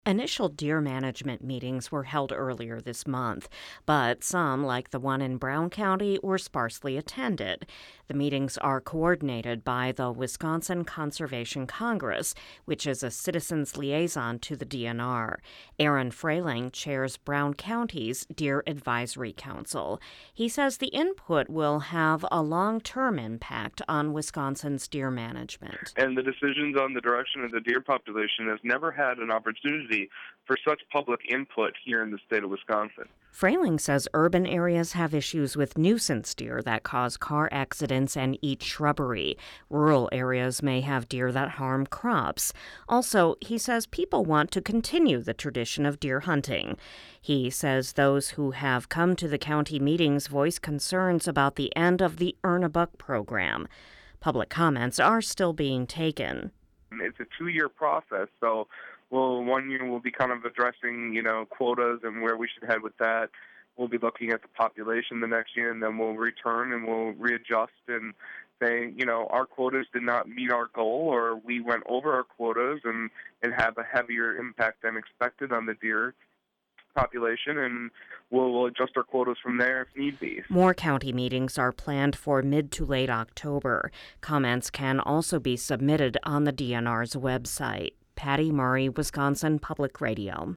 Initial deer management meetings were held earlier this month, but some, like the one in Brown County, were sparsely attended. The meetings are coordinated by the Wisconsin Conservation Congress, which is a citizens liaison to the DNR. Aaron Frayling chairs Brown County's Deer Advisory Council. He says the input will have a long-term impact on Wisconsin's deer management. And the decisions on the direction of the deer population has never had an opportunity for such public input here in the state of Wisconsin. Frayling says urban areas have issues with nuisance deer that cause car accidents and eat shrubbery. Rural areas may have deer that harm crops. Also, he says people want to continue the tradition of deer hunting. He says those who have come to the county meetings voice concerns about the end of the Earn a Buck program. Public comments are still being taken. It's a 2-year process, so one year we'll be kind of addressing, quotas and where we should head with that. We'll be looking at the population the next year, and then we'll return and we'll readjust and say, our quotas did not meet our goal, or we went over our quotas and have a heavier impact than expected on the deer population, and we'll adjust our quotas from there if need be. More county meetings are planned for mid to late October. Comments can also be submitted on the DNR's website. Patty Murray, Wisconsin Public Radio.